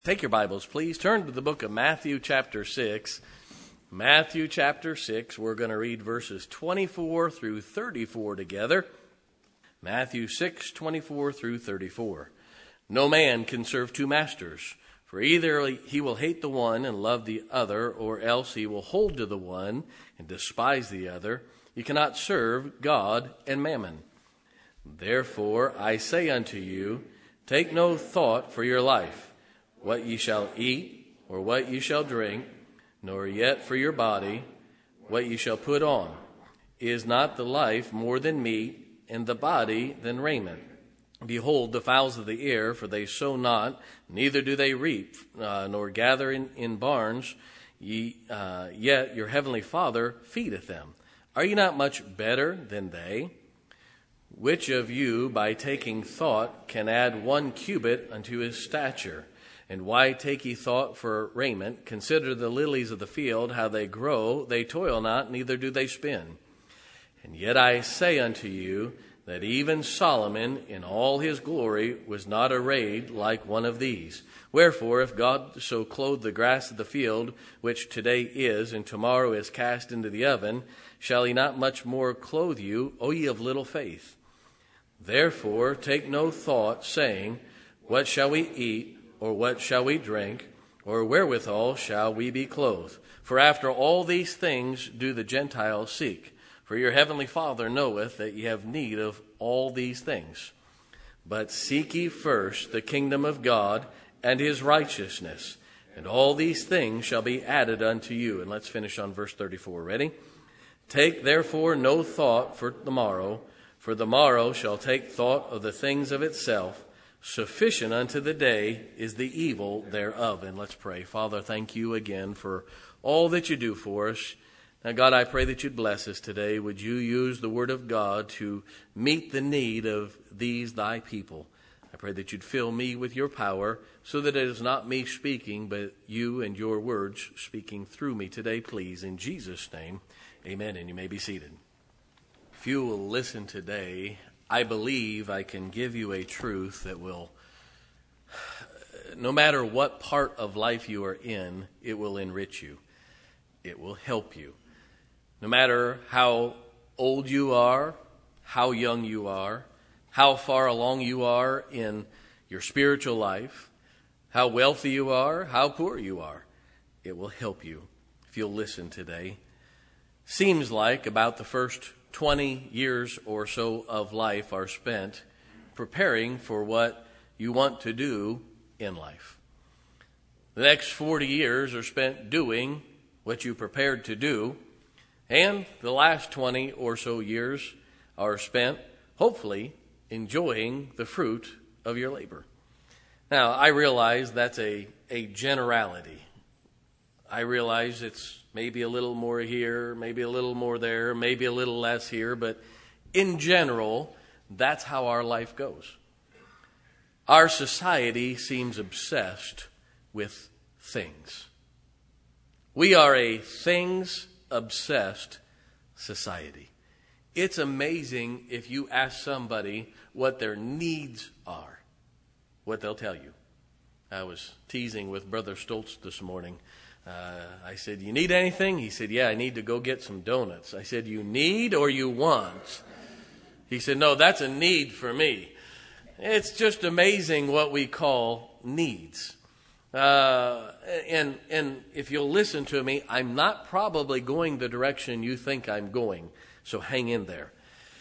Take your Bibles, please. Turn to the book of Matthew chapter 6. Matthew chapter 6, we're going to read verses 24 through 34 together. Matthew 6, 24 through 34. No man can serve two masters, for either he will hate the one and love the other, or else he will hold to the one and despise the other. You cannot serve God and mammon. Therefore I say unto you, take no thought for your life, what ye shall eat, or what ye shall drink, nor yet for your body, what ye shall put on. Is not the life more than meat, and the body than raiment? Behold the fowls of the air, for they sow not, neither do they reap, nor gather in barns, yet your heavenly Father feedeth them. Are ye not much better than they? Which of you, by taking thought, can add 1 cubit unto his stature? And why take ye thought for raiment? Consider the lilies of the field, how they grow. They toil not, neither do they spin. And yet I say unto you, that even Solomon in all his glory was not arrayed like one of these. Wherefore, if God so clothe the grass of the field, which today is, and tomorrow is cast into the oven, shall he not much more clothe you, O ye of little faith? Therefore take no thought, saying, what shall we eat? Or what shall we drink? Or wherewithal shall we be clothed? For after all these things do the Gentiles seek. For your heavenly Father knoweth that ye have need of all these things. But seek ye first the kingdom of God and his righteousness, and all these things shall be added unto you. And let's finish on verse 34. Ready? Take therefore no thought for the morrow shall take thought of the things of itself. Sufficient unto the day is the evil thereof. And let's pray. Father, thank you again for all that you do for us. Now, God, I pray that you'd bless us today. Would you use the word of God to meet the need of these thy people? I pray that you'd fill me with your power so that it is not me speaking, but you and your words speaking through me today, please. In Jesus' name, amen. And you may be seated. If you will listen today, I believe I can give you a truth that will, no matter what part of life you are in, it will enrich you. It will help you. No matter how old you are, how young you are, how far along you are in your spiritual life, how wealthy you are, how poor you are, it will help you if you'll listen today. Seems like about the first 20 years or so of life are spent preparing for what you want to do in life. The next 40 years are spent doing what you prepared to do, and the last 20 or so years are spent, hopefully, enjoying the fruit of your labor. Now, I realize that's a generality. I realize it's maybe a little more here, maybe a little more there, maybe a little less here, but in general, that's how our life goes. Our society seems obsessed with things. We are a things-obsessed society. It's amazing if you ask somebody what their needs are, what they'll tell you. I was teasing with Brother Stoltz this morning. I said, you need anything? He said, yeah, I need to go get some donuts. I said, you need or you want? He said, no, that's a need for me. It's just amazing what we call needs. And if you'll listen to me, I'm not probably going the direction you think I'm going, so hang in there.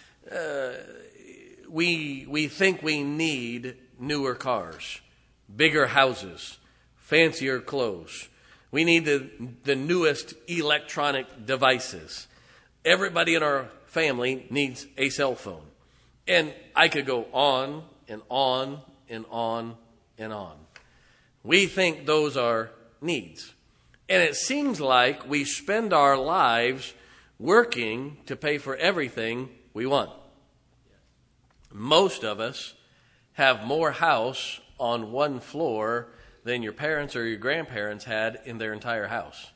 We think we need newer cars, bigger houses, fancier clothes. We need the newest electronic devices. Everybody in our family needs a cell phone. And I could go on and on and on and on. We think those are needs. And it seems like we spend our lives working to pay for everything we want. Most of us have more house on one floor than your parents or your grandparents had in their entire house.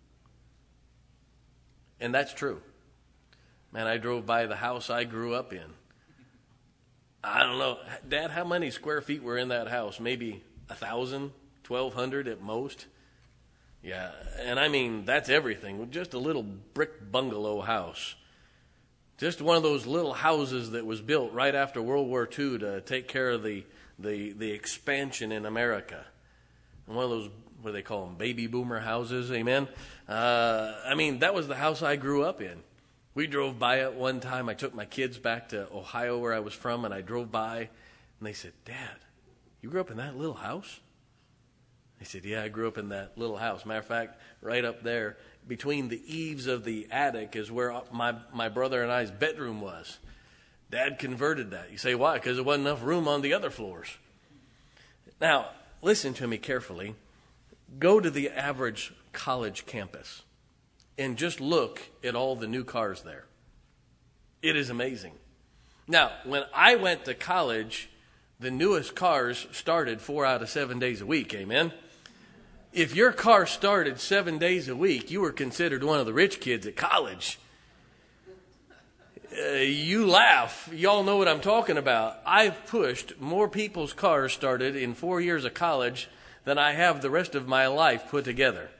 And that's true. Man, I drove by the house I grew up in. I don't know. Dad, how many square feet were in that house? Maybe 1,000, $1,200 at most. Yeah, and I mean, that's everything. Just a little brick bungalow house. Just one of those little houses that was built right after World War II to take care of the expansion in America. And one of those, what do they call them, baby boomer houses, amen? I mean, that was the house I grew up in. We drove by it one time. I took my kids back to Ohio where I was from, and I drove by, and they said, "Dad, you grew up in that little house?" I said, "Yeah, I grew up in that little house. Matter of fact, right up there, between the eaves of the attic is where my brother and I's bedroom was. Dad converted that." You say, why? Because there wasn't enough room on the other floors. Now, listen to me carefully. Go to the average college campus and just look at all the new cars there. It is amazing. Now, when I went to college, the newest cars started 4 out of 7 days a week, amen? If your car started 7 days a week, you were considered one of the rich kids at college. You laugh. Y'all know what I'm talking about. I've pushed more people's cars started in 4 years of college than I have the rest of my life put together.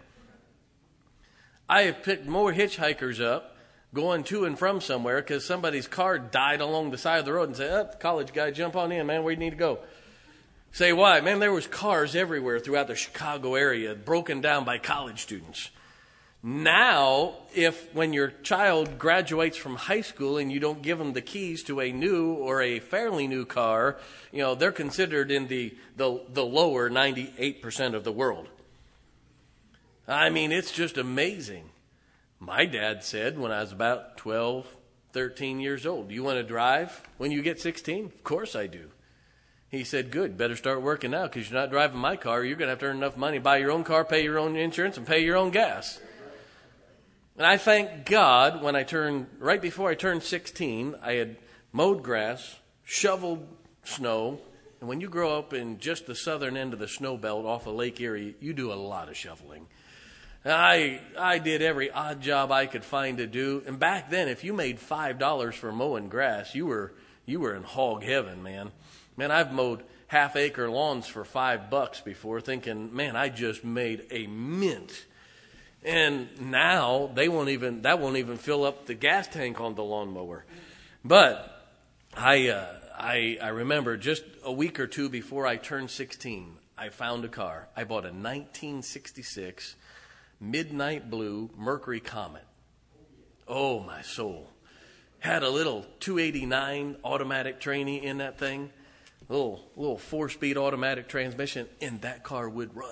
I have picked more hitchhikers up going to and from somewhere because somebody's car died along the side of the road and say, "Oh, college guy, jump on in, man, where you need to go." Say, why? Man, there was cars everywhere throughout the Chicago area broken down by college students. Now, when your child graduates from high school and you don't give them the keys to a new or a fairly new car, they're considered in the lower 98% of the world. I mean, it's just amazing. My dad said when I was about 12, 13 years old, "Do you want to drive when you get 16? Of course I do. He said, "Good, better start working now because you're not driving my car. You're going to have to earn enough money, buy your own car, pay your own insurance, and pay your own gas." And I thank God right before I turned 16, I had mowed grass, shoveled snow. And when you grow up in just the southern end of the snow belt off of Lake Erie, you do a lot of shoveling. I did every odd job I could find to do. And back then, if you made $5 for mowing grass, you were in hog heaven, man. Man, I've mowed half-acre lawns for $5 before, thinking, man, I just made a mint. And now that won't even fill up the gas tank on the lawnmower. But I remember just a week or two before I turned 16, I found a car. I bought a 1966 midnight blue Mercury Comet. Oh, my soul. Had a little 289 automatic trainee in that thing. Little 4-speed automatic transmission, and that car would run.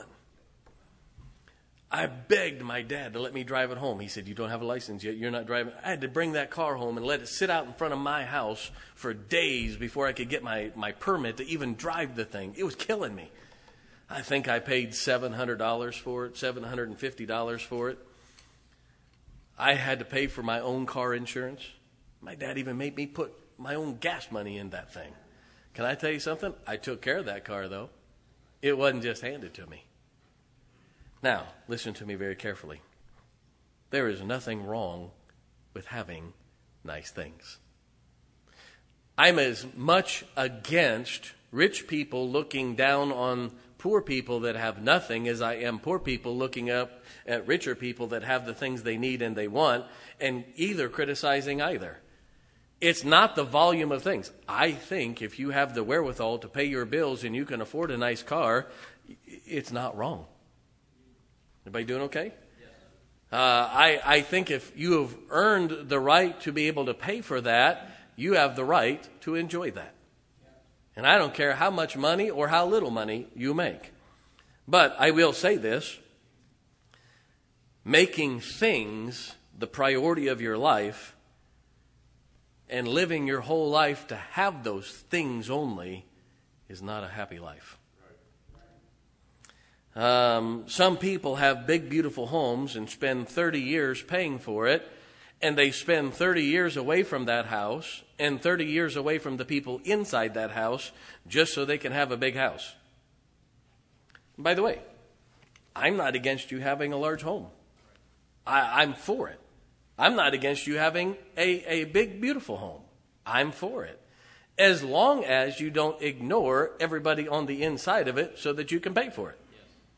I begged my dad to let me drive it home. He said, "You don't have a license yet. You're not driving." I had to bring that car home and let it sit out in front of my house for days before I could get my permit to even drive the thing. It was killing me. I think I paid $700 for it, $750 for it. I had to pay for my own car insurance. My dad even made me put my own gas money in that thing. Can I tell you something? I took care of that car, though. It wasn't just handed to me. Now, listen to me very carefully. There is nothing wrong with having nice things. I'm as much against rich people looking down on poor people that have nothing as I am poor people looking up at richer people that have the things they need and they want, and either criticizing either. It's not the volume of things. I think if you have the wherewithal to pay your bills and you can afford a nice car, it's not wrong. Everybody doing okay? Yes. I think if you have earned the right to be able to pay for that, you have the right to enjoy that. And I don't care how much money or how little money you make. But I will say this. Making things the priority of your life and living your whole life to have those things only is not a happy life. Some people have big, beautiful homes and spend 30 years paying for it, and they spend 30 years away from that house and 30 years away from the people inside that house just so they can have a big house. By the way, I'm not against you having a large home. I'm for it. I'm not against you having a big, beautiful home. I'm for it. As long as you don't ignore everybody on the inside of it so that you can pay for it.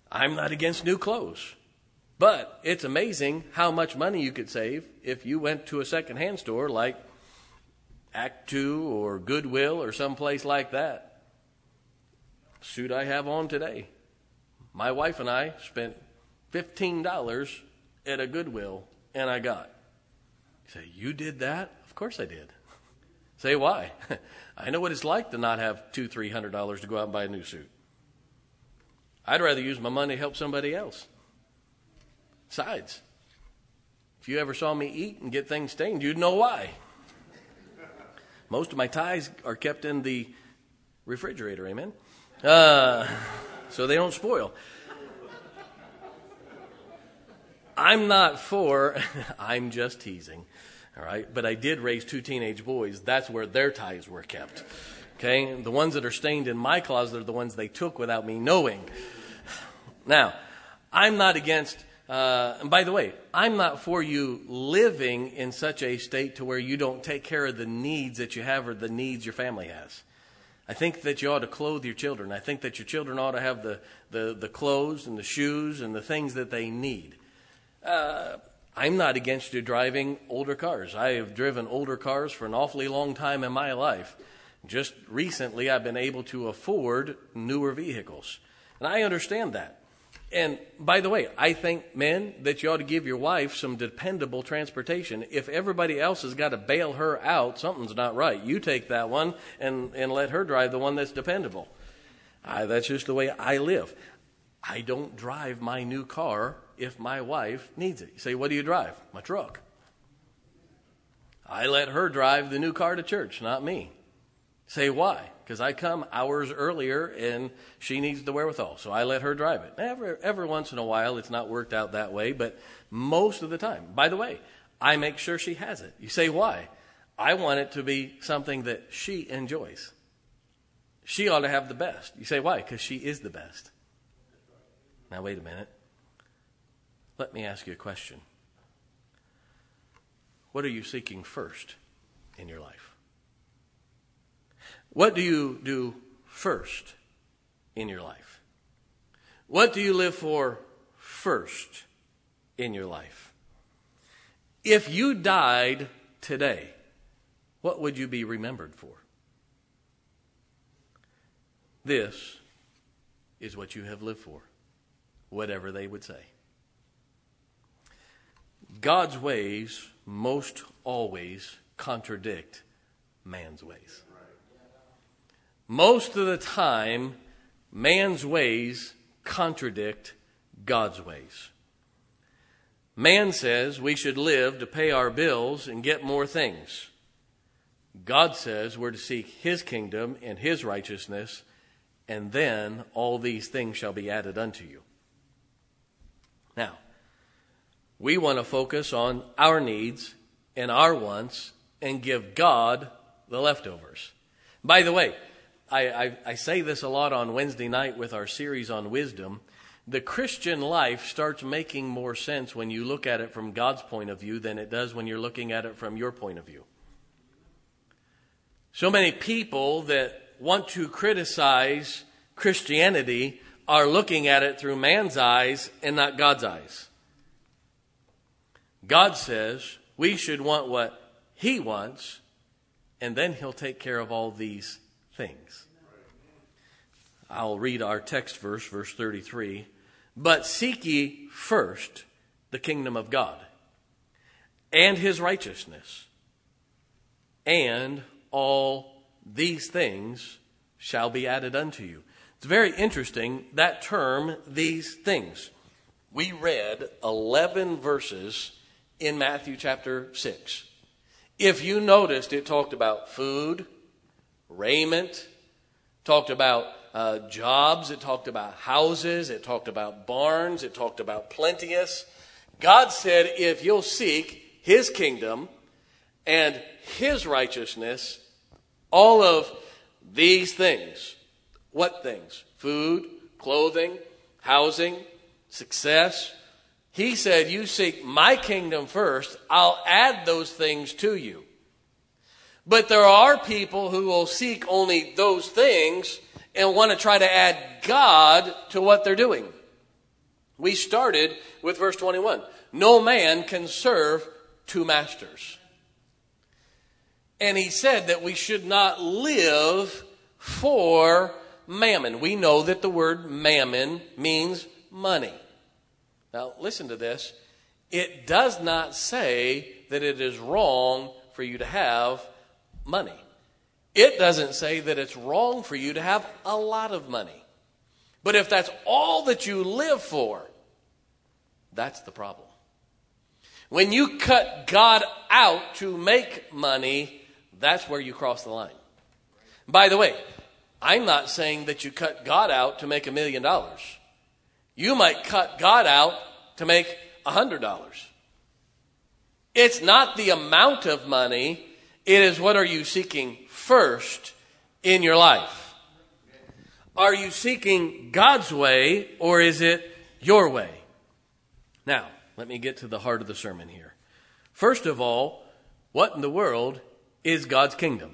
I'm not against new clothes. But it's amazing how much money you could save if you went to a secondhand store like Act Two or Goodwill or someplace like that. Suit I have on today, my wife and I spent $15 at a Goodwill, and I got. You say, you did that? Of course I did. Say, why? I know what it's like to not have $200-300 to go out and buy a new suit. I'd rather use my money to help somebody else. Besides, if you ever saw me eat and get things stained, you'd know why. Most of my ties are kept in the refrigerator, amen? So they don't spoil. I'm just teasing, all right? But I did raise 2 teenage boys. That's where their ties were kept, okay? The ones that are stained in my closet are the ones they took without me knowing. Now, I'm not against, and by the way, I'm not for you living in such a state to where you don't take care of the needs that you have or the needs your family has. I think that you ought to clothe your children. I think that your children ought to have the clothes and the shoes and the things that they need. I'm not against you driving older cars. I have driven older cars for an awfully long time in my life. Just recently, I've been able to afford newer vehicles. And I understand that. And by the way, I think, men, that you ought to give your wife some dependable transportation. If everybody else has got to bail her out, something's not right. You take that one and let her drive the one that's dependable. That's just the way I live. I don't drive my new car if my wife needs it. You say, what do you drive? My truck. I let her drive the new car to church, not me. Say, why? Because I come hours earlier and she needs the wherewithal, so I let her drive it. Every once in a while, it's not worked out that way, but most of the time. By the way, I make sure she has it. You say, why? I want it to be something that she enjoys. She ought to have the best. You say, why? Because she is the best. Now, wait a minute. Let me ask you a question. What are you seeking first in your life? What do you do first in your life? What do you live for first in your life? If you died today, what would you be remembered for? This is what you have lived for, whatever they would say. God's ways most always contradict man's ways. Most of the time, man's ways contradict God's ways. Man says we should live to pay our bills and get more things. God says we're to seek His kingdom and His righteousness, and then all these things shall be added unto you. Now, we want to focus on our needs and our wants and give God the leftovers. By the way, I say this a lot on Wednesday night with our series on wisdom. The Christian life starts making more sense when you look at it from God's point of view than it does when you're looking at it from your point of view. So many people that want to criticize Christianity are looking at it through man's eyes and not God's eyes. God says we should want what He wants, and then He'll take care of all these things. I'll read our text verse 33. But seek ye first the kingdom of God and His righteousness, and all these things shall be added unto you. It's very interesting, that term, these things. We read 11 verses in Matthew chapter 6. If you noticed, it talked about food, raiment, talked about jobs, it talked about houses, it talked about barns, it talked about plenteous. God said if you'll seek His kingdom and His righteousness, all of these things. What things? Food, clothing, housing, success. He said, you seek my kingdom first, I'll add those things to you. But there are people who will seek only those things and want to try to add God to what they're doing. We started with verse 21. No man can serve two masters. And he said that we should not live for mammon. We know that the word mammon means money. Now, listen to this. It does not say that it is wrong for you to have money. It doesn't say that it's wrong for you to have a lot of money. But if that's all that you live for, that's the problem. When you cut God out to make money, that's where you cross the line. By the way, I'm not saying that you cut God out to make $1 million. You might cut God out to make $100. It's not the amount of money. It is what are you seeking first in your life. Are you seeking God's way or is it your way? Now, let me get to the heart of the sermon here. First of all, what in the world is God's kingdom?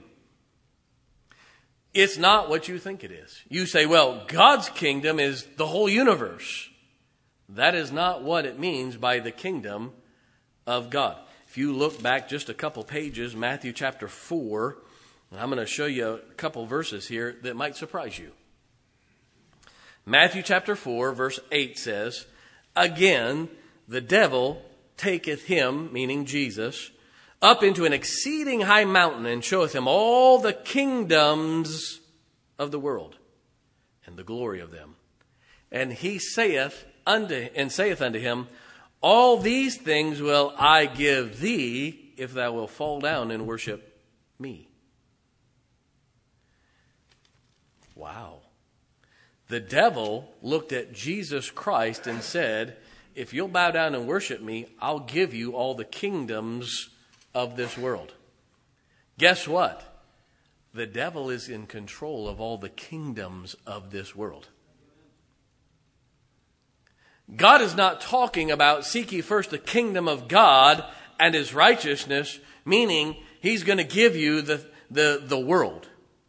It's not what you think it is. You say, well, God's kingdom is the whole universe. That is not what it means by the kingdom of God. If you look back just a couple pages, Matthew chapter 4, and I'm going to show you a couple verses here that might surprise you. Matthew chapter 4, verse 8 says, again, the devil taketh him, meaning Jesus, up into an exceeding high mountain and showeth him all the kingdoms of the world and the glory of them. And he saith unto him, all these things will I give thee if thou wilt fall down and worship me. Wow. The devil looked at Jesus Christ and said, if you'll bow down and worship me, I'll give you all the kingdoms of this world. Guess what? The devil is in control of all the kingdoms of this world. God is not talking about seek ye first the kingdom of God and his righteousness, meaning he's going to give you the world.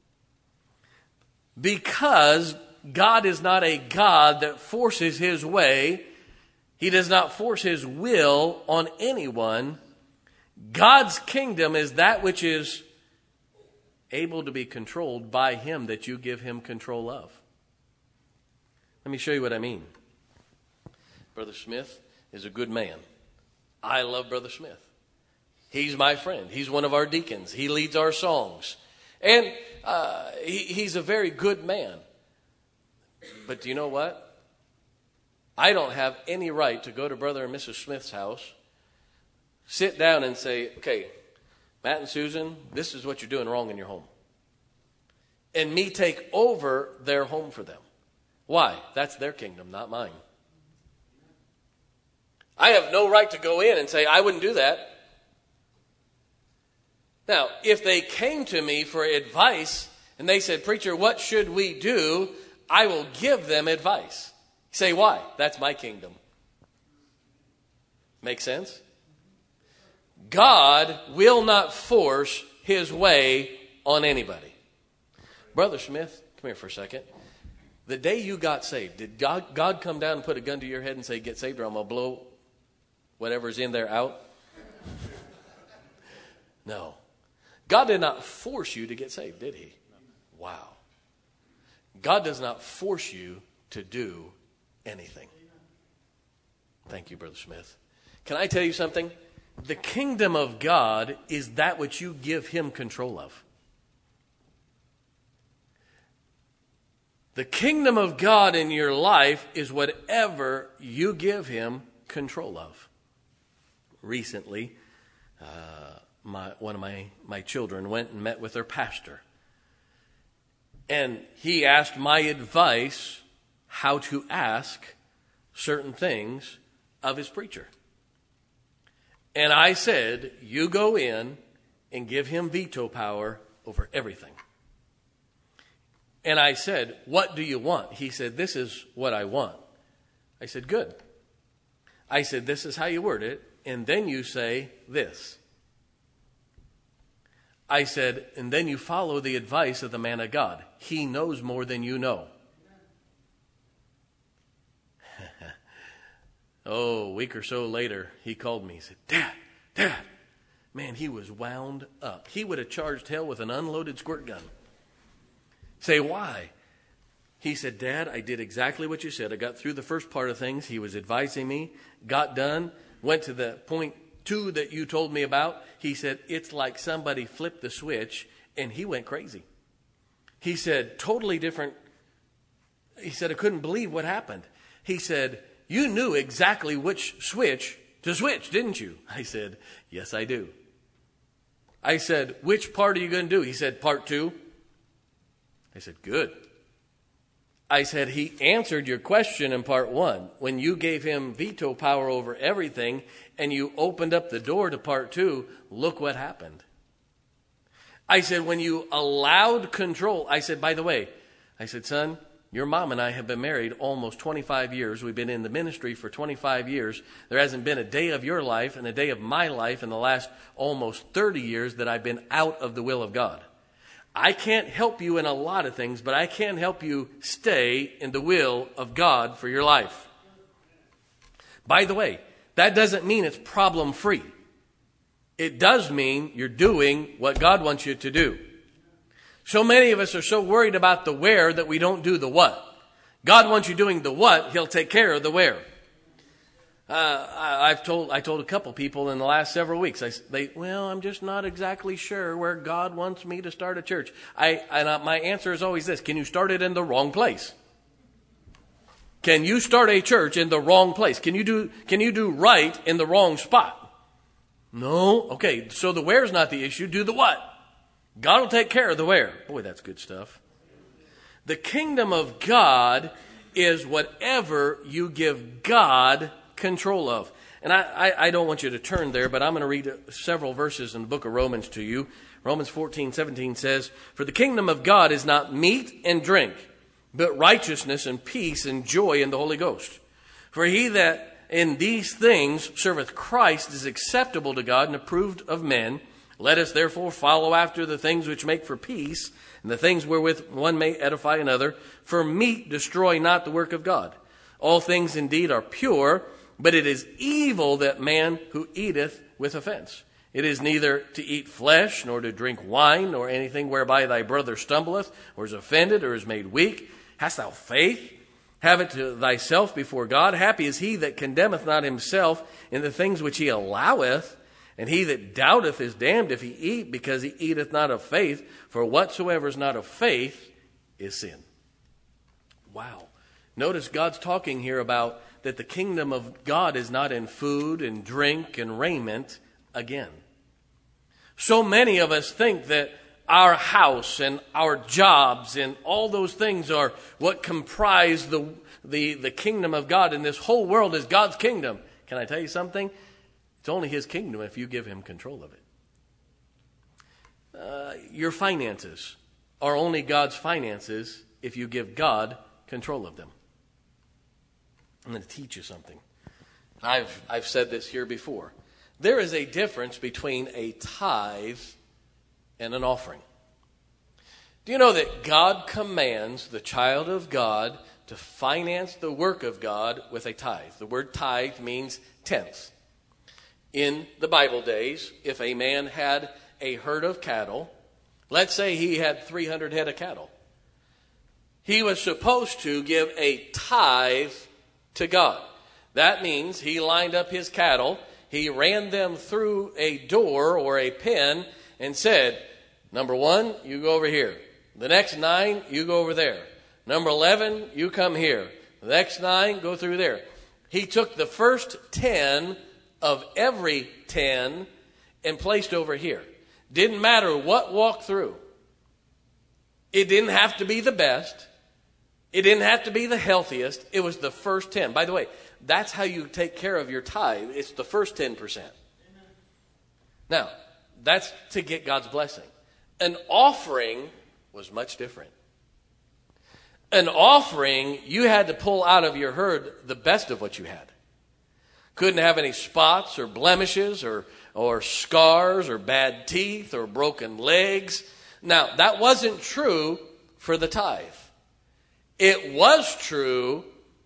Because God is not a God that forces his way. He does not force his will on anyone. God's kingdom is that which is able to be controlled by him that you give him control of. Let me show you what I mean. Brother Smith is a good man. I love Brother Smith. He's my friend. He's one of our deacons. He leads our songs. And he's a very good man. But do you know what? I don't have any right to go to Brother and Mrs. Smith's house, sit down and say, okay, Matt and Susan, this is what you're doing wrong in your home. And me take over their home for them. Why? That's their kingdom, not mine. I have no right to go in and say, I wouldn't do that. Now, if they came to me for advice and they said, preacher, what should we do? I will give them advice. Say, why? That's my kingdom. Make sense? God will not force his way on anybody. Brother Smith, come here for a second. The day you got saved, did God come down and put a gun to your head and say, get saved or I'm going to blow whatever's in there out? No. God did not force you to get saved, did he? Wow. God does not force you to do anything. Thank you, Brother Smith. Can I tell you something? The kingdom of God is that which you give him control of. The kingdom of God in your life is whatever you give him control of. Recently, one of my children went and met with their pastor. And he asked my advice how to ask certain things of his preacher. And I said, you go in and give him veto power over everything. And I said, what do you want? He said, this is what I want. I said, good. I said, this is how you word it. And then you say this. I said, and then you follow the advice of the man of God. He knows more than you know. Oh, a week or so later, he called me. He said, Dad. Man, he was wound up. He would have charged hell with an unloaded squirt gun. Say, why? He said, Dad, I did exactly what you said. I got through the first part of things. He was advising me, got done, went to the point 2 that you told me about. He said, it's like somebody flipped the switch, and he went crazy. He said, totally different. He said, I couldn't believe what happened. He said, you knew exactly which switch to switch, didn't you? I said, yes, I do. I said, which part are you going to do? He said, part 2. I said, good. I said, he answered your question in part 1 when you gave him veto power over everything and you opened up the door to part 2. Look what happened. I said, when you allowed control, I said, by the way, I said, son, your mom and I have been married almost 25 years. We've been in the ministry for 25 years. There hasn't been a day of your life and a day of my life in the last almost 30 years that I've been out of the will of God. I can't help you in a lot of things, but I can help you stay in the will of God for your life. By the way, that doesn't mean it's problem-free. It does mean you're doing what God wants you to do. So many of us are so worried about the where that we don't do the what. God wants you doing the what, he'll take care of the where. I told a couple people in the last several weeks, I'm just not exactly sure where God wants me to start a church. My answer is always this: can you start it in the wrong place? Can you start a church in the wrong place? Can you do right in the wrong spot? No? Okay, so the where's not the issue. Do the what. God will take care of the where. Boy, that's good stuff. The kingdom of God is whatever you give God control of. And I don't want you to turn there, but I'm going to read several verses in the book of Romans to you. Romans 14:17 says, for the kingdom of God is not meat and drink, but righteousness and peace and joy in the Holy Ghost. For he that in these things serveth Christ is acceptable to God and approved of men. Let us therefore follow after the things which make for peace, and the things wherewith one may edify another. For meat destroy not the work of God. All things indeed are pure, but it is evil that man who eateth with offense. It is neither to eat flesh, nor to drink wine, nor anything whereby thy brother stumbleth, or is offended, or is made weak. Hast thou faith? Have it to thyself before God. Happy is he that condemneth not himself in the things which he alloweth. And he that doubteth is damned if he eat, because he eateth not of faith. For whatsoever is not of faith is sin. Wow. Notice God's talking here about that the kingdom of God is not in food and drink and raiment again. So many of us think that our house and our jobs and all those things are what comprise the kingdom of God. And this whole world is God's kingdom. Can I tell you something? It's only his kingdom if you give him control of it. Your finances are only God's finances if you give God control of them. I'm going to teach you something. I've said this here before. There is a difference between a tithe and an offering. Do you know that God commands the child of God to finance the work of God with a tithe? The word tithe means tenth. In the Bible days, if a man had a herd of cattle, let's say he had 300 head of cattle, he was supposed to give a tithe to God. That means he lined up his cattle, he ran them through a door or a pen and said, number 1, you go over here. The next 9, you go over there. Number 11, you come here. The next 9, go through there. He took the first 10 of every 10 and placed over here. Didn't matter what walked through. It didn't have to be the best. It didn't have to be the healthiest. It was the first 10. By the way, that's how you take care of your tithe. It's the first 10%. Now, that's to get God's blessing. An offering was much different. An offering, you had to pull out of your herd the best of what you had. Couldn't have any spots or blemishes or scars or bad teeth or broken legs. Now, that wasn't true for the tithe. It was true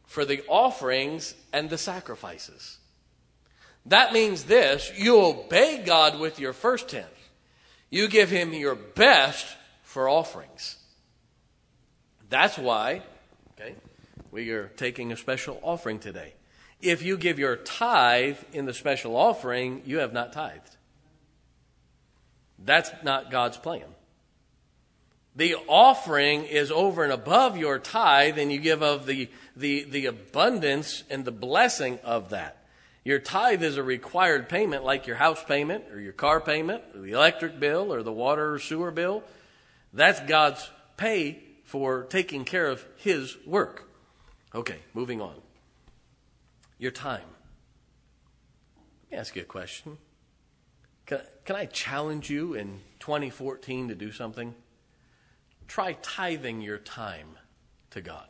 for the offerings and the sacrifices. That means this: you obey God with your first tenth. You give him your best for offerings. That's why, we are taking a special offering today. If you give your tithe in the special offering, you have not tithed. That's not God's plan. The offering is over and above your tithe, and you give of the abundance and the blessing of that. Your tithe is a required payment, like your house payment or your car payment or the electric bill or the water or sewer bill. That's God's pay for taking care of his work. Okay, moving on. Your time. Let me ask you a question. Can I challenge you in 2014 to do something? Try tithing your time to God.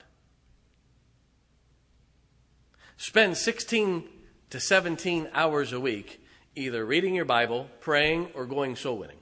Spend 16 to 17 hours a week either reading your Bible, praying, or going soul winning.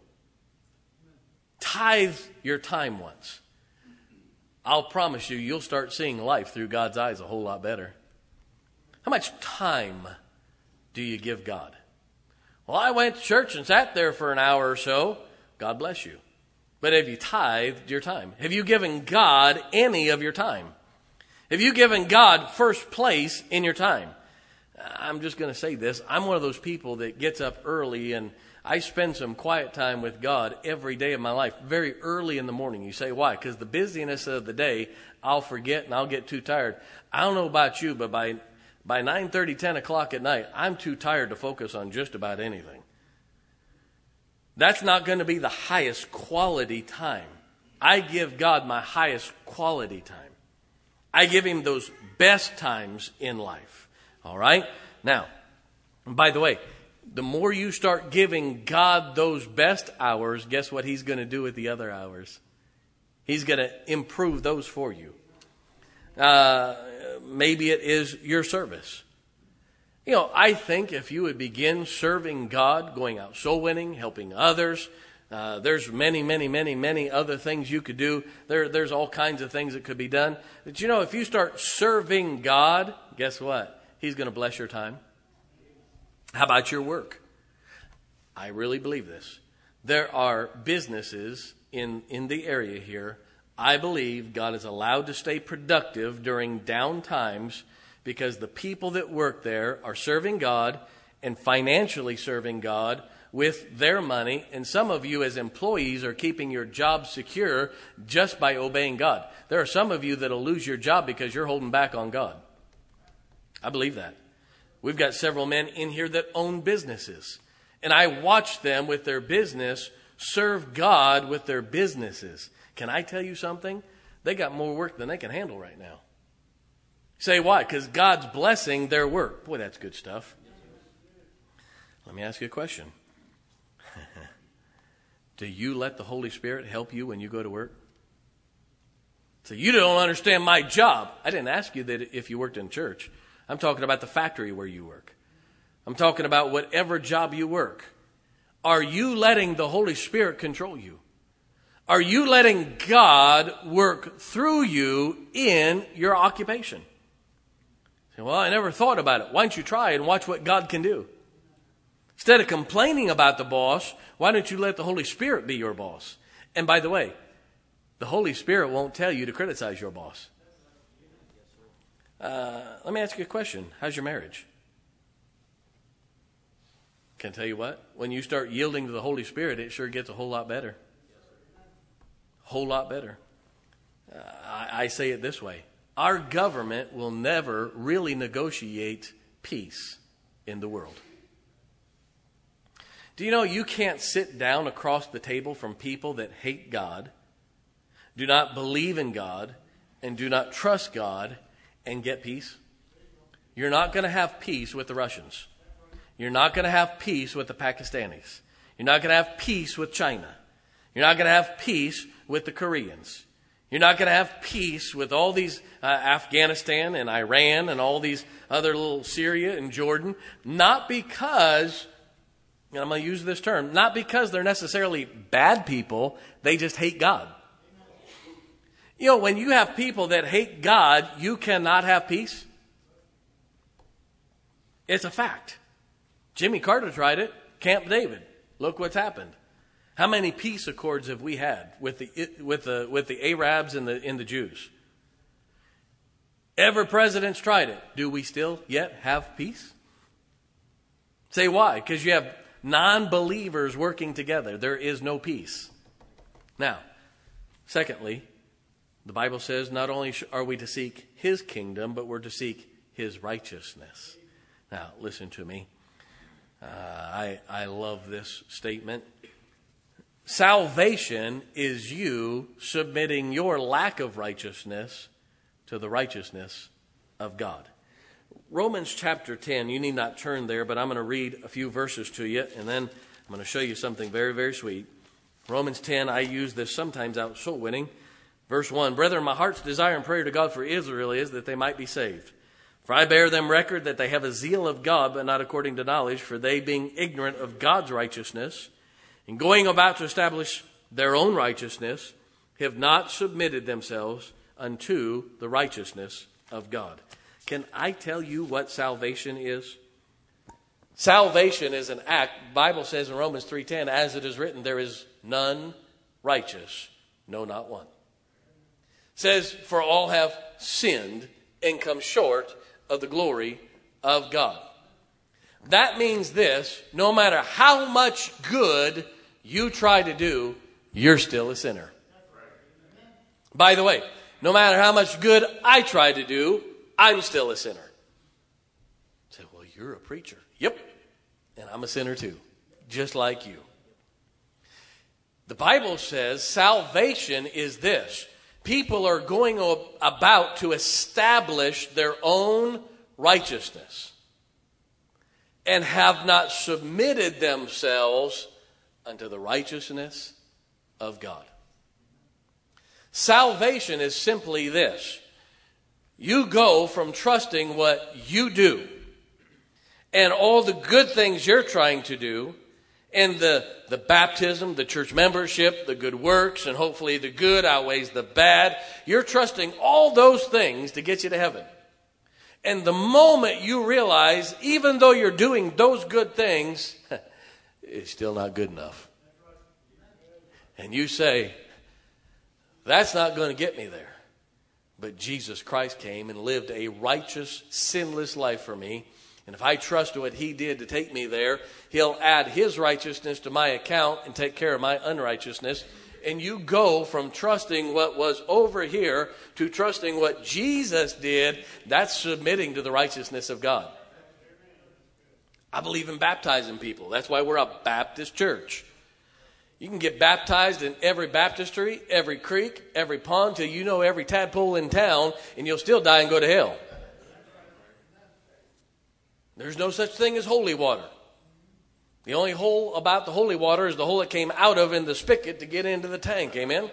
Tithe your time once. I'll promise you, you'll start seeing life through God's eyes a whole lot better. How much time do you give God? Well, I went to church and sat there for an hour or so. God bless you. But have you tithed your time? Have you given God any of your time? Have you given God first place in your time? I'm just going to say this. I'm one of those people that gets up early, and I spend some quiet time with God every day of my life, very early in the morning. You say, why? Because the busyness of the day, I'll forget and I'll get too tired. I don't know about you, but by 9:30, 10 o'clock at night, I'm too tired to focus on just about anything. That's not going to be the highest quality time. I give God my highest quality time. I give him those best times in life. All right? Now, by the way, the more you start giving God those best hours, guess what he's going to do with the other hours? He's going to improve those for you. Maybe it is your service. You know, I think if you would begin serving God, going out soul winning, helping others, there's many other things you could do. There's all kinds of things that could be done. But you know, if you start serving God, guess what? He's going to bless your time. How about your work? I really believe this. There are businesses in the area here. I believe God is allowed to stay productive during down times because the people that work there are serving God and financially serving God with their money. And some of you as employees are keeping your job secure just by obeying God. There are some of you that will lose your job because you're holding back on God. I believe that. We've got several men in here that own businesses. And I watch them with their business serve God with their businesses. Can I tell you something? They got more work than they can handle right now. Say why? Because God's blessing their work. Boy, that's good stuff. Let me ask you a question. Do you let the Holy Spirit help you when you go to work? So you don't understand my job. I didn't ask you that if you worked in church. I'm talking about the factory where you work. I'm talking about whatever job you work. Are you letting the Holy Spirit control you? Are you letting God work through you in your occupation? Say, well, I never thought about it. Why don't you try and watch what God can do? Instead of complaining about the boss, why don't you let the Holy Spirit be your boss? And by the way, the Holy Spirit won't tell you to criticize your boss. Let me ask you a question. How's your marriage? Can I tell you what? When you start yielding to the Holy Spirit, it sure gets a whole lot better. Whole lot better. I say it this way. Our government will never really negotiate peace in the world. Do you know you can't sit down across the table from people that hate God, do not believe in God, and do not trust God and get peace? You're not going to have peace with the Russians. You're not going to have peace with the Pakistanis. You're not going to have peace with China. You're not going to have peace with the Koreans. You're not going to have peace with all these Afghanistan and Iran and all these other little Syria and Jordan. Not because, and I'm going to use this term, not because they're necessarily bad people. They just hate God. You know, when you have people that hate God, you cannot have peace. It's a fact. Jimmy Carter tried it. Camp David. Look what's happened. How many peace accords have we had with the Arabs and the Jews? Every president's tried it. Do we still yet have peace? Say why? Because you have non-believers working together. There is no peace. Now, secondly, the Bible says not only are we to seek His kingdom, but we're to seek His righteousness. Now, listen to me. I love this statement. Salvation is you submitting your lack of righteousness to the righteousness of God. Romans chapter 10, you need not turn there, but I'm going to read a few verses to you, and then I'm going to show you something very, very sweet. Romans 10, I use this sometimes out soul winning. Verse 1, Brethren, my heart's desire and prayer to God for Israel is that they might be saved. For I bear them record that they have a zeal of God, but not according to knowledge, for they, being ignorant of God's righteousness, and going about to establish their own righteousness, have not submitted themselves unto the righteousness of God. Can I tell you what salvation is? Salvation is an act. The Bible says in Romans 3:10, as it is written, there is none righteous, no, not one. It says, for all have sinned and come short of the glory of God. That means this: no matter how much good you try to do, you're still a sinner. By the way, no matter how much good I try to do, I'm still a sinner. Say, well, you're a preacher. Yep. And I'm a sinner too, just like you. The Bible says salvation is this: people are going about to establish their own righteousness and have not submitted themselves unto the righteousness of God. Salvation is simply this: you go from trusting what you do and all the good things you're trying to do, and the baptism, the church membership, the good works, and hopefully the good outweighs the bad. You're trusting all those things to get you to heaven. And the moment you realize, even though you're doing those good things, it's still not good enough. And you say, that's not going to get me there. But Jesus Christ came and lived a righteous, sinless life for me. And if I trust what He did to take me there, He'll add His righteousness to my account and take care of my unrighteousness. And you go from trusting what was over here to trusting what Jesus did. That's submitting to the righteousness of God. I believe in baptizing people. That's why we're a Baptist church. You can get baptized in every baptistry, every creek, every pond, till you know every tadpole in town, and you'll still die and go to hell. There's no such thing as holy water. The only hole about the holy water is the hole it came out of in the spigot to get into the tank. Amen?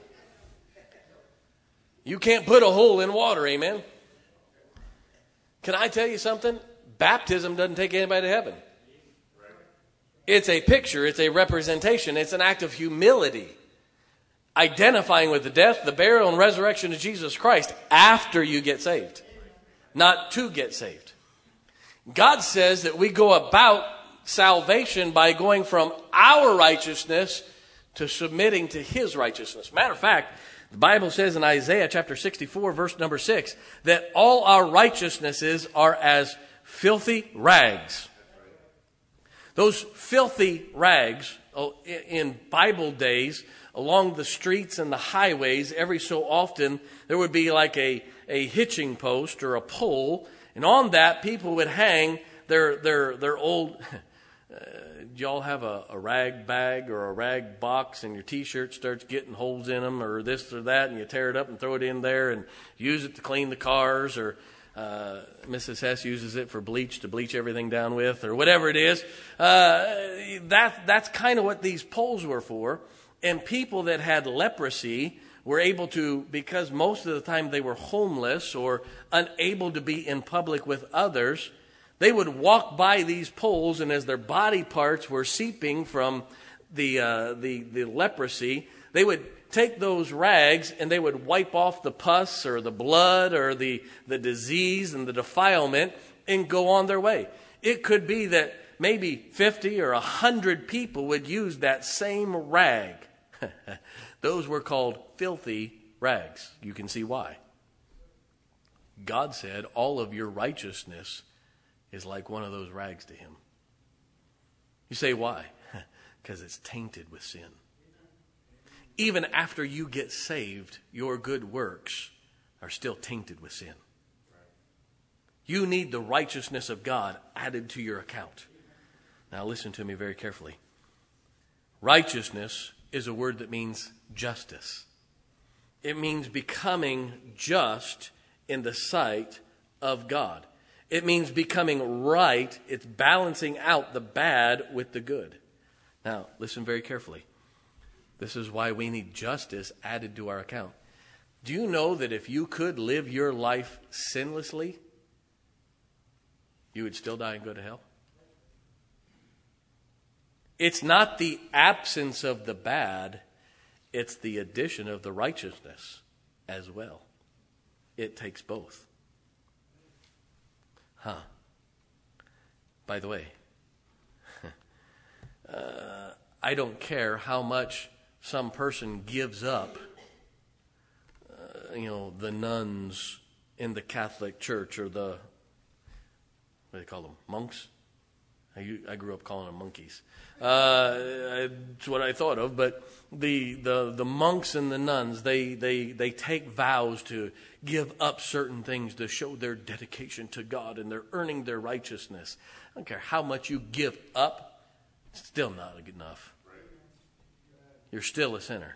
You can't put a hole in water. Amen? Can I tell you something? Baptism doesn't take anybody to heaven. It's a picture. It's a representation. It's an act of humility. Identifying with the death, the burial, and resurrection of Jesus Christ after you get saved. Not to get saved. God says that we go about salvation by going from our righteousness to submitting to His righteousness. Matter of fact, the Bible says in Isaiah chapter 64, verse number 6, that all our righteousnesses are as filthy rags. Those filthy rags in Bible days, along the streets and the highways, every so often, there would be like a hitching post or a pole. And on that, people would hang their old... do y'all have a rag bag or a rag box and your T-shirt starts getting holes in them or this or that, and you tear it up and throw it in there and use it to clean the cars, or Mrs. Hess uses it for bleach to bleach everything down with, or whatever it is. That's kind of what these poles were for. And people that had leprosy were able to, because most of the time they were homeless or unable to be in public with others, they would walk by these poles, and as their body parts were seeping from the leprosy, they would take those rags and they would wipe off the pus or the blood or the disease and the defilement, and go on their way. It could be that maybe 50 or 100 people would use that same rag. Those were called filthy rags. You can see why. God said all of your righteousness is like one of those rags to him. You say, why? Because it's tainted with sin. Even after you get saved, your good works are still tainted with sin. You need the righteousness of God added to your account. Now listen to me very carefully. Righteousness is a word that means justice. It means becoming just in the sight of God. It means becoming right. It's balancing out the bad with the good. Now, listen very carefully. This is why we need justice added to our account. Do you know that if you could live your life sinlessly, you would still die and go to hell? It's not the absence of the bad, it's the addition of the righteousness as well. It takes both. By the way, I don't care how much some person gives up, the nuns in the Catholic Church or what do they call them? Monks? I grew up calling them monkeys. It's what I thought of. But the monks and the nuns, they take vows to give up certain things to show their dedication to God, and they're earning their righteousness. I don't care how much you give up, it's still not enough. You're still a sinner.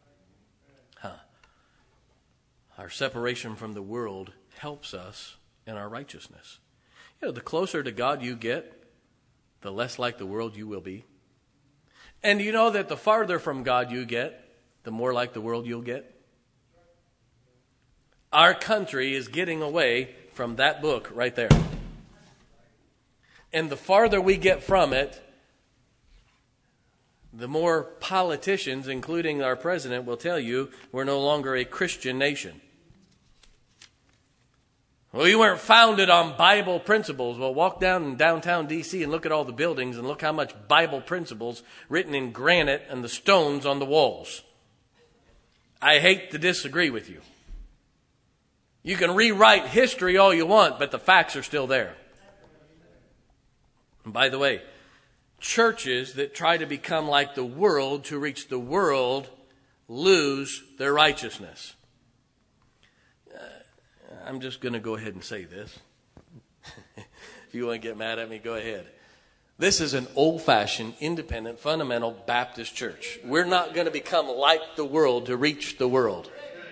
Our separation from the world helps us in our righteousness. The closer to God you get, the less like the world you will be. And you know that the farther from God you get, the more like the world you'll get. Our country is getting away from that book right there. And the farther we get from it, the more politicians, including our president, will tell you we're no longer a Christian nation. We weren't founded on Bible principles. Well, walk down in downtown D.C. and look at all the buildings and look how much Bible principles written in granite and the stones on the walls. I hate to disagree with you. You can rewrite history all you want, but the facts are still there. And by the way, churches that try to become like the world to reach the world lose their righteousness. I'm just going to go ahead and say this. If you want to get mad at me, go ahead. This is an old-fashioned, independent, fundamental Baptist church. We're not going to become like the world to reach the world.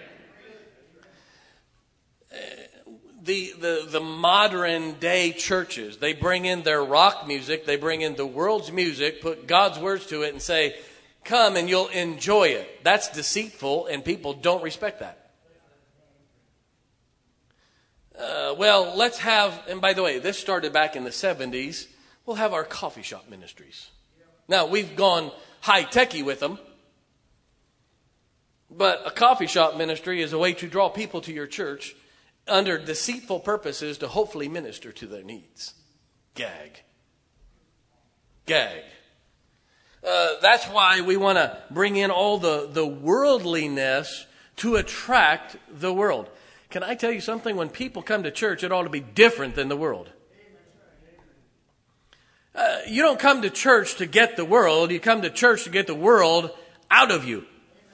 The modern day churches, they bring in their rock music, they bring in the world's music, put God's words to it and say, come and you'll enjoy it. That's deceitful and people don't respect that. Let's have, and by the way, this started back in the 70s. We'll have our coffee shop ministries. Now, we've gone high-techy with them. But a coffee shop ministry is a way to draw people to your church under deceitful purposes to hopefully minister to their needs. Gag. That's why we want to bring in all the worldliness to attract the world. Can I tell you something? When people come to church, it ought to be different than the world. You don't come to church to get the world. You come to church to get the world out of you.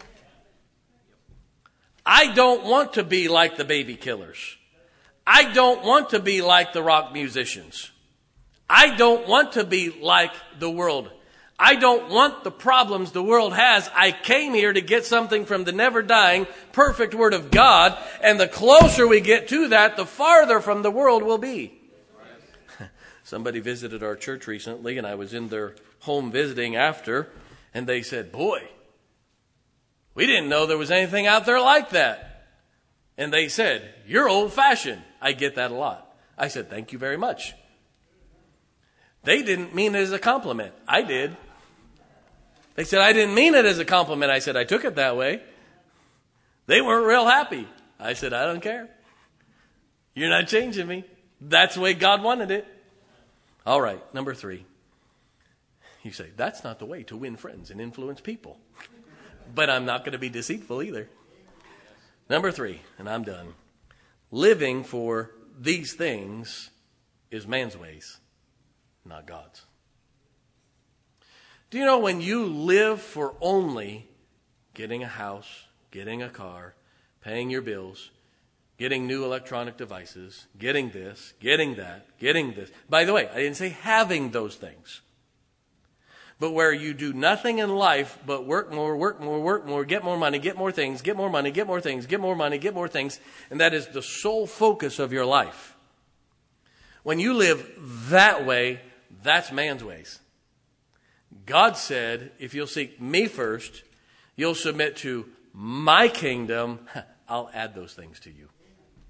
I don't want to be like the Baby Killers. I don't want to be like the rock musicians. I don't want to be like the world. I don't want the problems the world has. I came here to get something from the never-dying, perfect Word of God. And the closer we get to that, the farther from the world we'll be. Somebody visited our church recently, and I was in their home visiting after, and they said, boy, we didn't know there was anything out there like that. And they said, you're old-fashioned. I get that a lot. I said, thank you very much. They didn't mean it as a compliment. I did. They said, I didn't mean it as a compliment. I said, I took it that way. They weren't real happy. I said, I don't care. You're not changing me. That's the way God wanted it. All right, number 3. You say, that's not the way to win friends and influence people. But I'm not going to be deceitful either. Number 3, and I'm done. Living for these things is man's ways, not God's. Do you know when you live for only getting a house, getting a car, paying your bills, getting new electronic devices, getting this, getting that, getting this. By the way, I didn't say having those things. But where you do nothing in life but work more, get more money, get more things, get more money, get more things, get more money, get more things. And that is the sole focus of your life. When you live that way, that's man's ways. God said, if you'll seek me first, you'll submit to my kingdom, I'll add those things to you.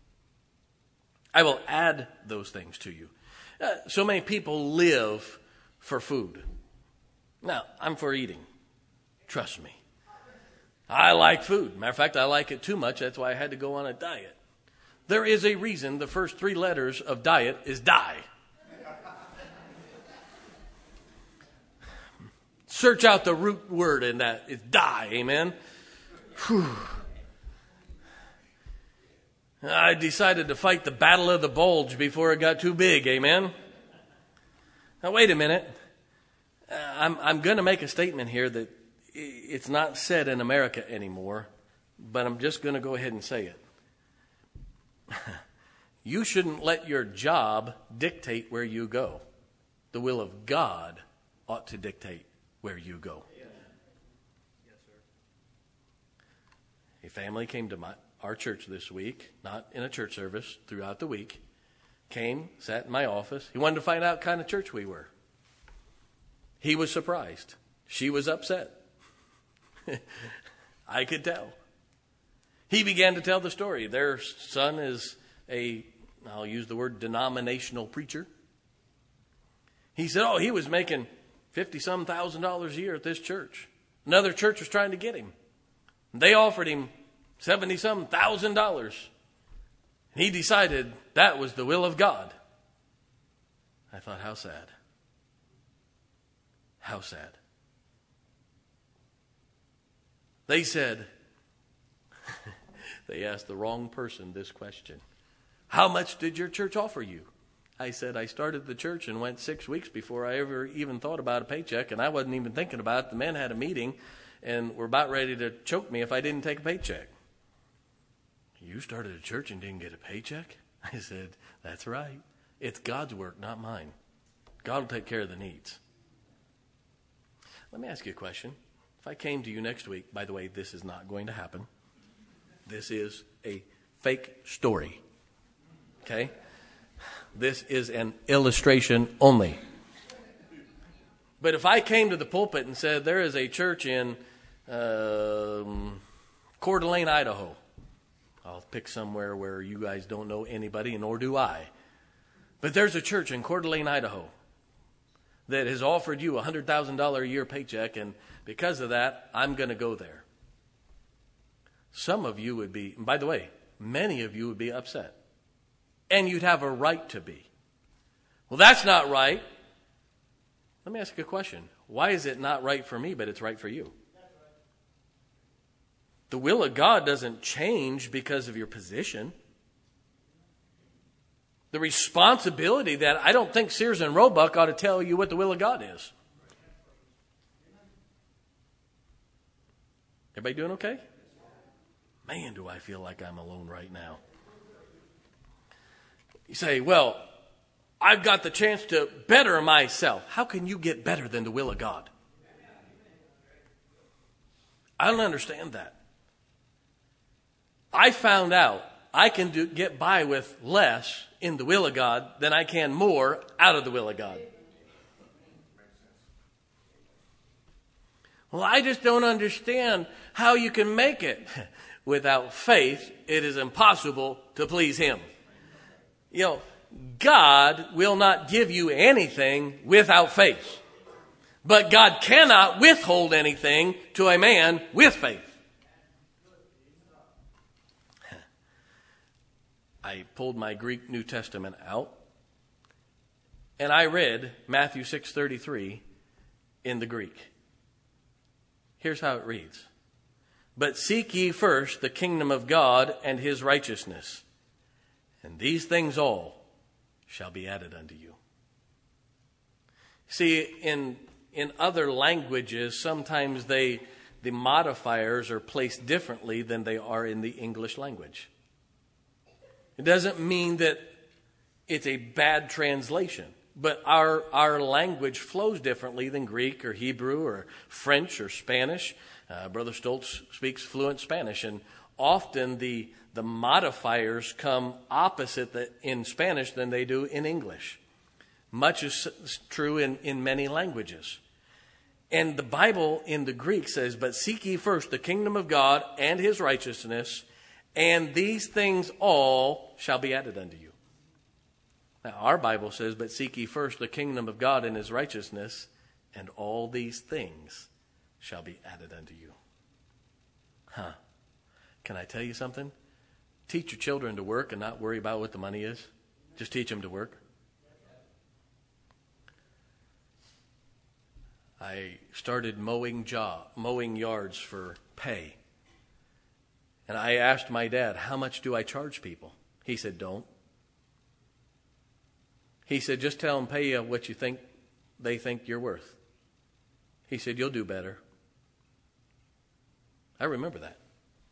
I will add those things to you. So many people live for food. Now, I'm for eating. Trust me. I like food. Matter of fact, I like it too much. That's why I had to go on a diet. There is a reason the first 3 letters of diet is die. Search out the root word in that. It's die. Amen. Whew. I decided to fight the battle of the bulge before it got too big. Amen. Now, wait a minute. I'm going to make a statement here that it's not said in America anymore, but I'm just going to go ahead and say it. You shouldn't let your job dictate where you go. The will of God ought to dictate where you go. Yes, sir. A family came to our church this week, not in a church service, throughout the week. Came, sat in my office. He wanted to find out what kind of church we were. He was surprised. She was upset. I could tell. He began to tell the story. Their son is I'll use the word denominational preacher. He said, he was making $50-some thousand a year at this church. Another church was trying to get him. They offered him $70-some thousand. He decided that was the will of God. I thought, how sad. How sad. They said, they asked the wrong person this question. How much did your church offer you? I said, I started the church and went 6 weeks before I ever even thought about a paycheck, and I wasn't even thinking about it. The men had a meeting and were about ready to choke me if I didn't take a paycheck. You started a church and didn't get a paycheck? I said, that's right. It's God's work, not mine. God will take care of the needs. Let me ask you a question. If I came to you next week, by the way, this is not going to happen. This is a fake story. Okay? This is an illustration only. But if I came to the pulpit and said, there is a church in Coeur d'Alene, Idaho. I'll pick somewhere where you guys don't know anybody, nor do I. But there's a church in Coeur d'Alene, Idaho that has offered you a $100,000 a year paycheck, and because of that, I'm going to go there. Some of you would be, and by the way, many of you would be upset. And you'd have a right to be. Well, that's not right. Let me ask you a question. Why is it not right for me, but it's right for you? The will of God doesn't change because of your position. The responsibility that I don't think Sears and Roebuck ought to tell you what the will of God is. Everybody doing okay? Man, do I feel like I'm alone right now. You say, well, I've got the chance to better myself. How can you get better than the will of God? I don't understand that. I found out I can get by with less in the will of God than I can more out of the will of God. Well, I just don't understand how you can make it. Without faith, it is impossible to please Him. You know, God will not give you anything without faith. But God cannot withhold anything to a man with faith. I pulled my Greek New Testament out And I read Matthew 6:33 in the Greek. Here's how it reads. But seek ye first the kingdom of God and his righteousness, and these things all shall be added unto you. See, in other languages, sometimes the modifiers are placed differently than they are in the English language. It doesn't mean that it's a bad translation, but our language flows differently than Greek or Hebrew or French or Spanish. Brother Stoltz speaks fluent Spanish, and often the modifiers come opposite in Spanish than they do in English. Much is true in many languages. And the Bible in the Greek says, but seek ye first the kingdom of God and his righteousness, and these things all shall be added unto you. Now, our Bible says, but seek ye first the kingdom of God and his righteousness, and all these things shall be added unto you. Can I tell you something? Teach your children to work and not worry about what the money is. Just teach them to work. I started mowing yards for pay. And I asked my dad, how much do I charge people? He said, don't. He said, just tell them pay you what you think they think you're worth. He said, you'll do better. I remember that.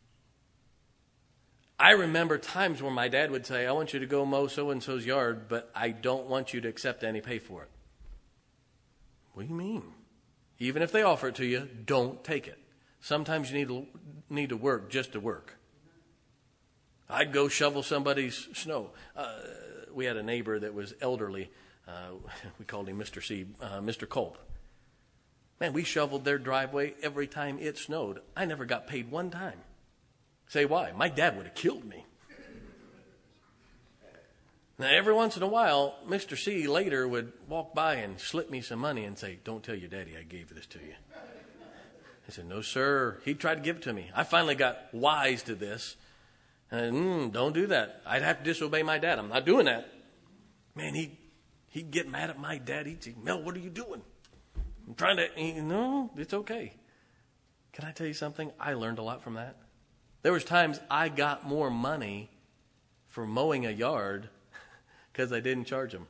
I remember times where my dad would say, I want you to go mow so-and-so's yard, but I don't want you to accept any pay for it. What do you mean? Even if they offer it to you, don't take it. Sometimes you need to work just to work. I'd go shovel somebody's snow. We had a neighbor that was elderly. We called him Mr. C, Mr. Culp. Man, we shoveled their driveway every time it snowed. I never got paid one time. Say why? My dad would have killed me. Now, every once in a while, Mr. C later would walk by and slip me some money and say, don't tell your daddy I gave this to you. I said, no, sir. He tried to give it to me. I finally got wise to this. And don't do that. I'd have to disobey my dad. I'm not doing that. Man, he'd get mad at my dad. He'd say, Mel, what are you doing? I'm trying to, no, it's okay. Can I tell you something? I learned a lot from that. There was times I got more money for mowing a yard because I didn't charge him.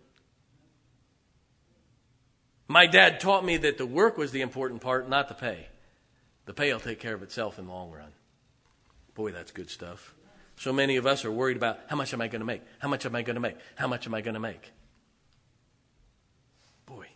My dad taught me that the work was the important part, not the pay. The pay will take care of itself in the long run. Boy, that's good stuff. So many of us are worried about, how much am I going to make? How much am I going to make? How much am I going to make? Boy.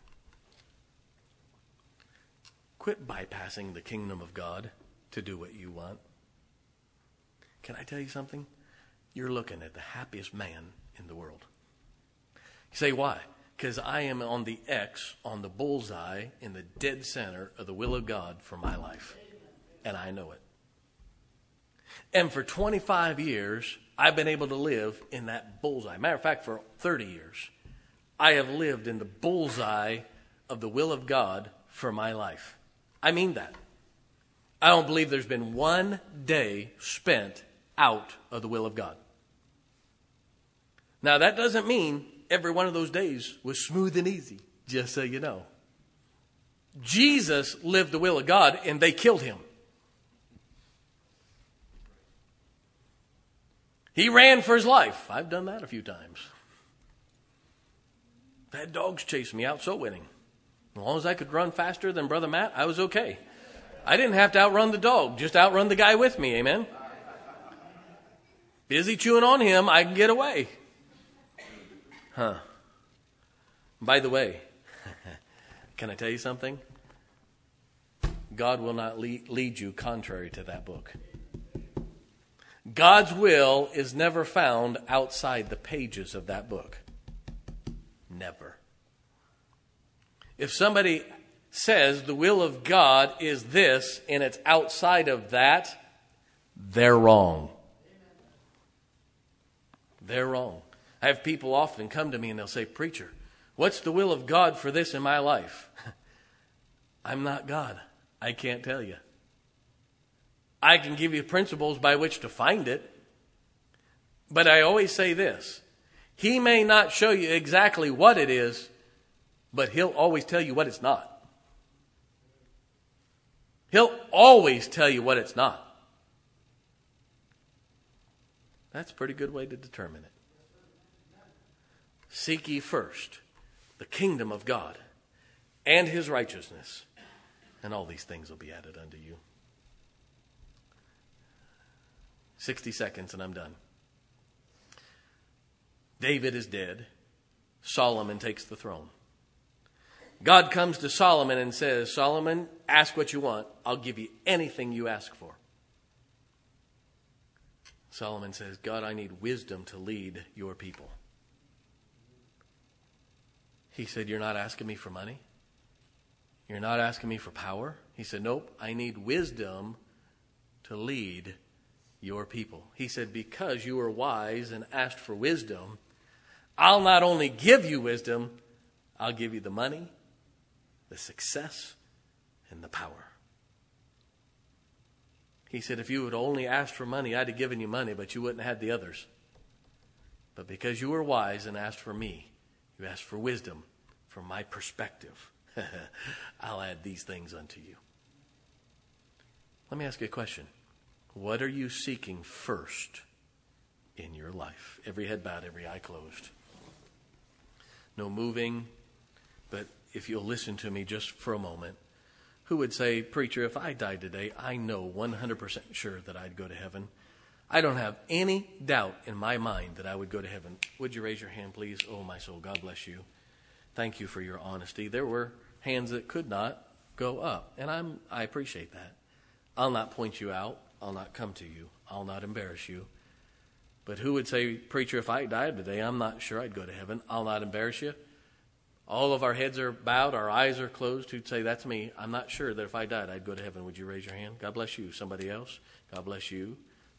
Quit bypassing the kingdom of God to do what you want. Can I tell you something? You're looking at the happiest man in the world. You say, why? Because I am on the X, on the bullseye, in the dead center of the will of God for my life. And I know it. And for 25 years, I've been able to live in that bullseye. Matter of fact, for 30 years, I have lived in the bullseye of the will of God for my life. I mean that. I don't believe there's been one day spent out of the will of God. Now, that doesn't mean every one of those days was smooth and easy, just so you know. Jesus lived the will of God, and they killed him. He ran for his life. I've done that a few times. I had dogs chase me out soul winning. As long as I could run faster than Brother Matt, I was okay. I didn't have to outrun the dog, just outrun the guy with me, amen? Busy chewing on him, I can get away. By the way, can I tell you something? God will not lead you contrary to that book. God's will is never found outside the pages of that book. Never. If somebody says the will of God is this and it's outside of that, they're wrong. They're wrong. I have people often come to me and they'll say, preacher, what's the will of God for this in my life? I'm not God. I can't tell you. I can give you principles by which to find it. But I always say this. He may not show you exactly what it is, But he'll always tell you what it's not. He'll always tell you what it's not. That's a pretty good way to determine it. Seek ye first the kingdom of God and his righteousness, and all these things will be added unto you. 60 seconds and I'm done. David is dead. Solomon takes the throne. God comes to Solomon and says, Solomon, ask what you want. I'll give you anything you ask for. Solomon says, God, I need wisdom to lead your people. He said, you're not asking me for money? You're not asking me for power? He said, nope, I need wisdom to lead your people. He said, because you are wise and asked for wisdom, I'll not only give you wisdom, I'll give you the money, the success, and the power. He said, if you had only asked for money, I'd have given you money, but you wouldn't have had the others. But because you were wise and asked for me, you asked for wisdom from my perspective, I'll add these things unto you. Let me ask you a question. What are you seeking first in your life? Every head bowed, every eye closed. No moving, but if you'll listen to me just for a moment, who would say, preacher, if I died today, I know 100% sure that I'd go to heaven. I don't have any doubt in my mind that I would go to heaven. Would you raise your hand, please? Oh, my soul, God bless you. Thank you for your honesty. There were hands that could not go up, and I appreciate that. I'll not point you out. I'll not come to you. I'll not embarrass you. But who would say, preacher, if I died today, I'm not sure I'd go to heaven. I'll not embarrass you. All of our heads are bowed. Our eyes are closed. Who'd say, that's me. I'm not sure that if I died, I'd go to heaven. Would you raise your hand? God bless you. Somebody else? God bless you.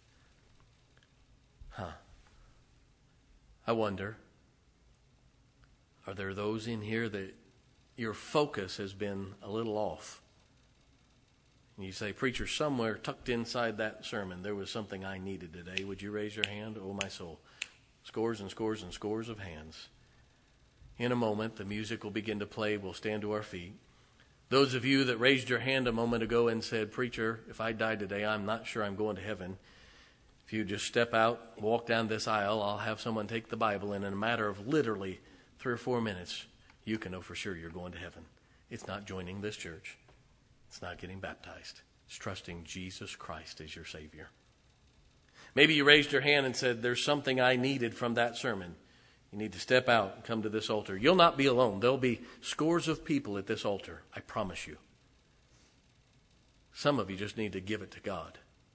I wonder, are there those in here that your focus has been a little off? And you say, preacher, somewhere tucked inside that sermon, there was something I needed today. Would you raise your hand? Oh, my soul. Scores and scores and scores of hands. In a moment, the music will begin to play. We'll stand to our feet. Those of you that raised your hand a moment ago and said, preacher, if I died today, I'm not sure I'm going to heaven. If you just step out, walk down this aisle, I'll have someone take the Bible, and in a matter of literally 3 or 4 minutes, you can know for sure you're going to heaven. It's not joining this church. It's not getting baptized. It's trusting Jesus Christ as your Savior. Maybe you raised your hand and said, there's something I needed from that sermon. You need to step out and come to this altar. You'll not be alone. There'll be scores of people at this altar. I promise you. Some of you just need to give it to God.